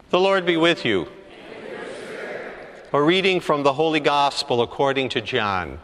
The Lord be with you. A reading from the Holy Gospel according to John.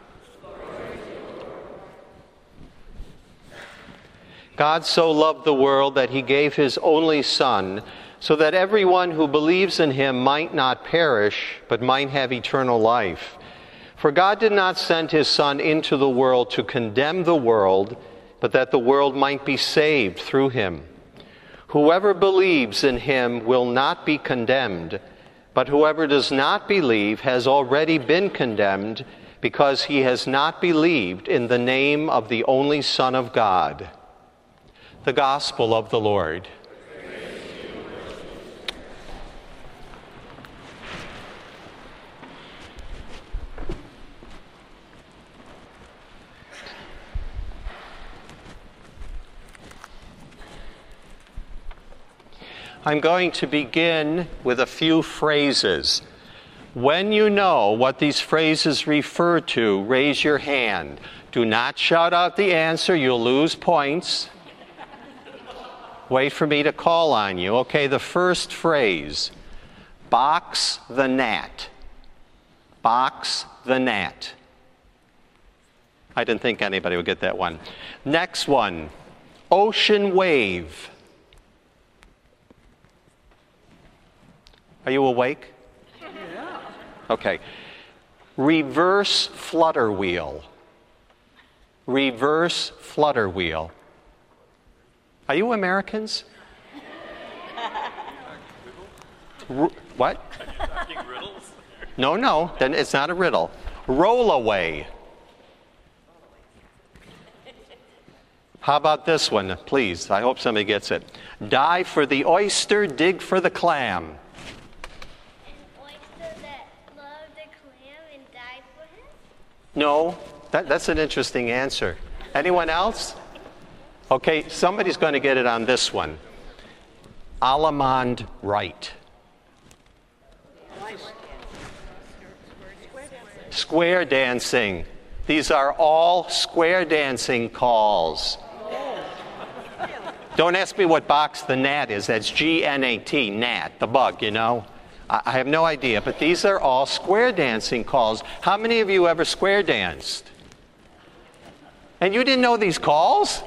God so loved the world that he gave his only Son, so that everyone who believes in him might not perish, but might have eternal life. For God did not send his Son into the world to condemn the world, but that the world might be saved through him. Whoever believes in him will not be condemned, but whoever does not believe has already been condemned, because he has not believed in the name of the only Son of God. The Gospel of the Lord. I'm going to begin with a few phrases. When you know what these phrases refer to, raise your hand. Do not shout out the answer, you'll lose points. Wait for me to call on you. Okay, the first phrase, box the gnat. Box the gnat. I didn't think anybody would get that one. Next one, ocean wave. Are you awake? Yeah. Okay. Reverse flutter wheel. Reverse flutter wheel. Are you Americans? What? Riddles? No, then it's not a riddle. Roll away. How about this one, please? I hope somebody gets it. Dive for the oyster, dig for the clam. No, that's an interesting answer. Anyone else? Okay, somebody's going to get it on this one. Allemande right. Square dancing. These are all square dancing calls. Don't ask me what box the gnat is. That's G-N-A-T, gnat, the bug, you know. I have no idea, but these are all square dancing calls. How many of you ever square danced? And you didn't know these calls?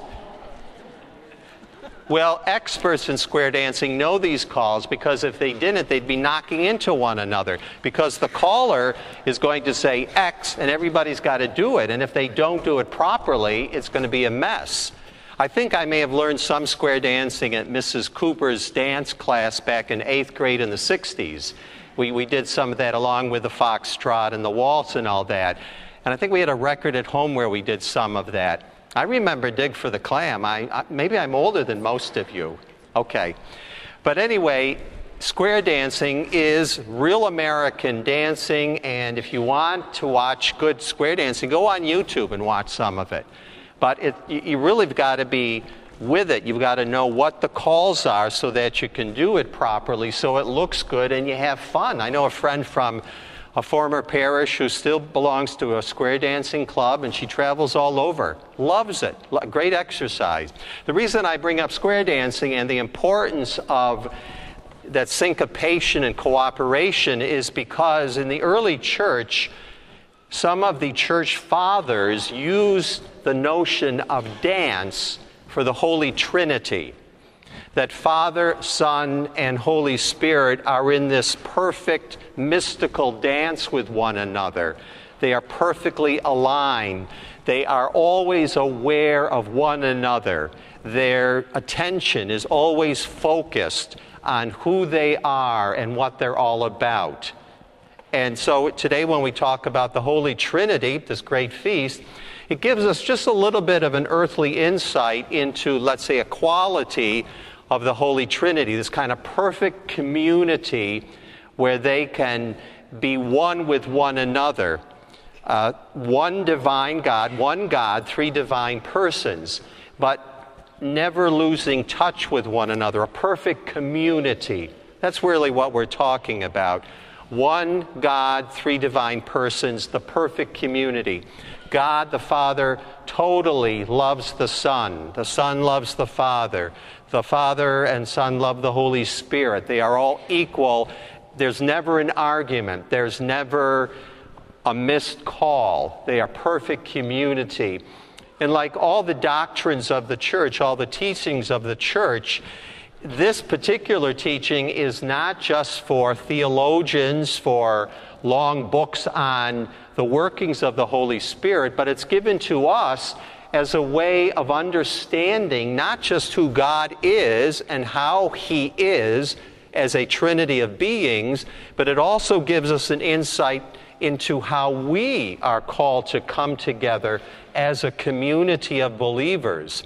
Well, experts in square dancing know these calls, because if they didn't, they'd be knocking into one another, because the caller is going to say X and everybody's got to do it, and if they don't do it properly, it's going to be a mess. I think I may have learned some square dancing at Mrs. Cooper's dance class back in 8th grade in the 60s. We did some of that along with the foxtrot and the waltz and all that. And I think we had a record at home where we did some of that. I remember Dig for the Clam. Maybe I'm older than most of you. Okay. But anyway, square dancing is real American dancing, and if you want to watch good square dancing, go on YouTube and watch some of it. But you really have got to be with it. You've got to know what the calls are so that you can do it properly, so it looks good and you have fun. I know a friend from a former parish who still belongs to a square dancing club, and she travels all over. Loves it. Great exercise. The reason I bring up square dancing and the importance of that syncopation and cooperation is because in the early church, some of the church fathers used the notion of dance for the Holy Trinity. That Father, Son, and Holy Spirit are in this perfect mystical dance with one another. They are perfectly aligned. They are always aware of one another. Their attention is always focused on who they are and what they're all about. And so today when we talk about the Holy Trinity, this great feast, it gives us just a little bit of an earthly insight into, let's say, a quality of the Holy Trinity, this kind of perfect community where they can be one with one another. One divine God, one God, three divine persons, but never losing touch with one another, a perfect community. That's really what we're talking about. One God, three divine persons, the perfect community. God the Father totally loves the Son loves the Father and Son love the Holy Spirit. They are all equal. There's never an argument. There's never a missed call. They are perfect community. And like all the doctrines of the church, all the teachings of the church, this particular teaching is not just for theologians, for long books on the workings of the Holy Spirit, but it's given to us as a way of understanding not just who God is and how He is as a trinity of beings, but it also gives us an insight into how we are called to come together as a community of believers.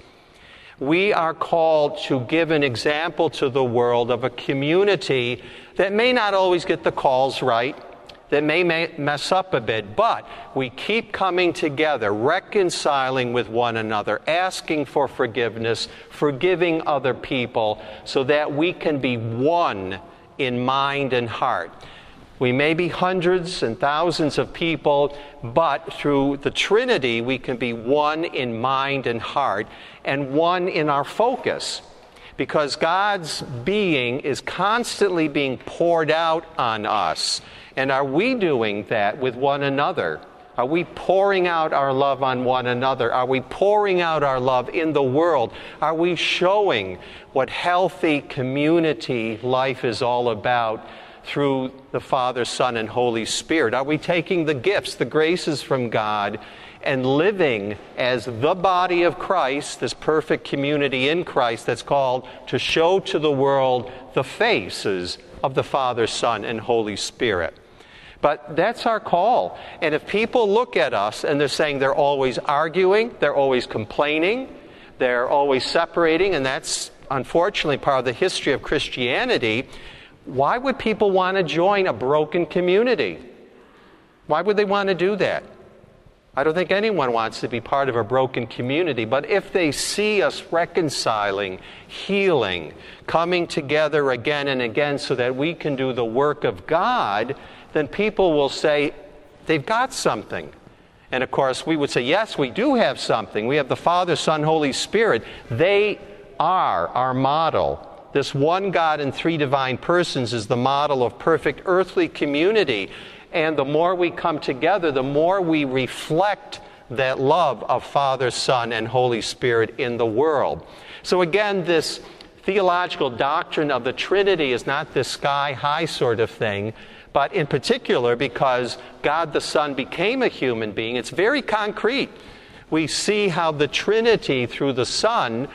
We are called to give an example to the world of a community that may not always get the calls right, that may mess up a bit, but we keep coming together, reconciling with one another, asking for forgiveness, forgiving other people, so that we can be one in mind and heart. We may be hundreds and thousands of people, but through the Trinity, we can be one in mind and heart, and one in our focus. Because God's being is constantly being poured out on us. And are we doing that with one another? Are we pouring out our love on one another? Are we pouring out our love in the world? Are we showing what healthy community life is all about through the Father, Son, and Holy Spirit? Are we taking the gifts, the graces from God, and living as the body of Christ, this perfect community in Christ that's called to show to the world the faces of the Father, Son, and Holy Spirit? But that's our call. And if people look at us and they're saying they're always arguing, they're always complaining, they're always separating, and that's unfortunately part of the history of Christianity, why would people want to join a broken community? Why would they want to do that? I don't think anyone wants to be part of a broken community, but if they see us reconciling, healing, coming together again and again so that we can do the work of God, then people will say they've got something. And of course, we would say, yes, we do have something. We have the Father, Son, Holy Spirit. They are our model. This one God in three divine persons is the model of perfect earthly community. And the more we come together, the more we reflect that love of Father, Son, and Holy Spirit in the world. So again, this theological doctrine of the Trinity is not this sky-high sort of thing, but in particular because God the Son became a human being, it's very concrete. We see how the Trinity through the Son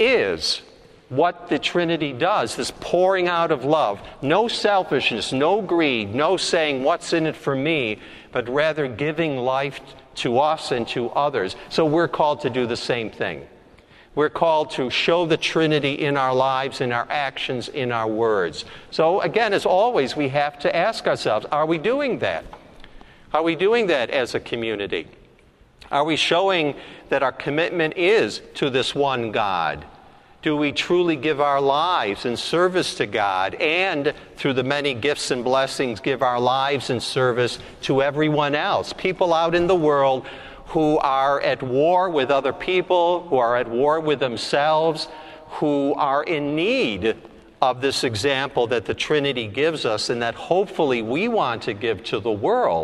is what the Trinity does, this pouring out of love. No selfishness, no greed, no saying what's in it for me, but rather giving life to us and to others. So we're called to do the same thing. We're called to show the Trinity in our lives, in our actions, in our words. So again, as always, we have to ask ourselves, are we doing that? Are we doing that as a community? Are we showing that our commitment is to this one God? Do we truly give our lives in service to God and through the many gifts and blessings give our lives in service to everyone else? People out in the world who are at war with other people, who are at war with themselves, who are in need of this example that the Trinity gives us and that hopefully we want to give to the world.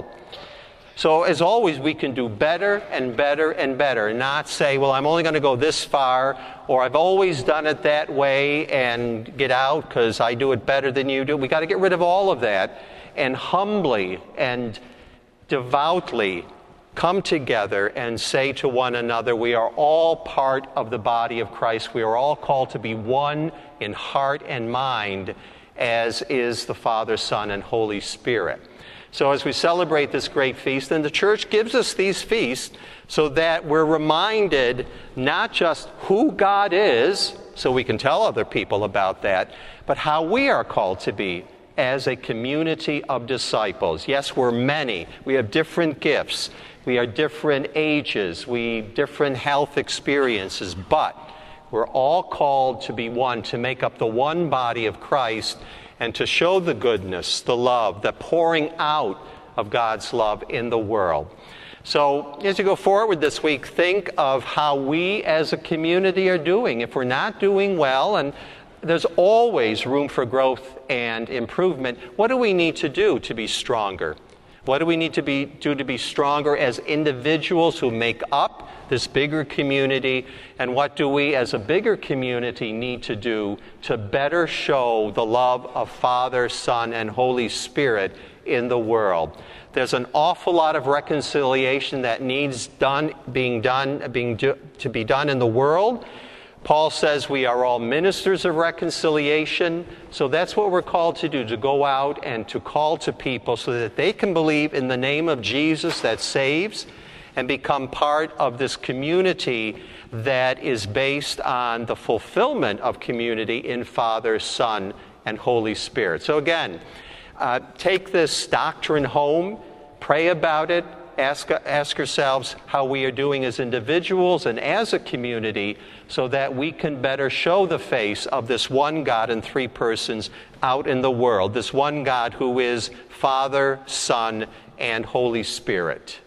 So as always, we can do better and better and better, not say, well, I'm only going to go this far, or I've always done it that way and get out because I do it better than you do. We got to get rid of all of that and humbly and devoutly come together and say to one another, we are all part of the body of Christ. We are all called to be one in heart and mind, as is the Father, Son, and Holy Spirit. So as we celebrate this great feast, then the church gives us these feasts so that we're reminded not just who God is, so we can tell other people about that, but how we are called to be as a community of disciples. Yes, we're many. We have different gifts. We are different ages. We different health experiences. But we're all called to be one, to make up the one body of Christ and to show the goodness, the love, the pouring out of God's love in the world. So as you go forward this week, think of how we as a community are doing. If we're not doing well, and there's always room for growth and improvement, what do we need to do to be stronger? What do we need to do to be stronger as individuals who make up this bigger community? And what do we as a bigger community need to do to better show the love of Father, Son, and Holy Spirit in the world? There's an awful lot of reconciliation that needs to be done in the world. Paul says we are all ministers of reconciliation, so that's what we're called to do, to go out and to call to people so that they can believe in the name of Jesus that saves and become part of this community that is based on the fulfillment of community in Father, Son, and Holy Spirit. So again, take this doctrine home, pray about it, ask ourselves how we are doing as individuals and as a community so that we can better show the face of this one God in three persons out in the world, this one God who is Father, Son, and Holy Spirit.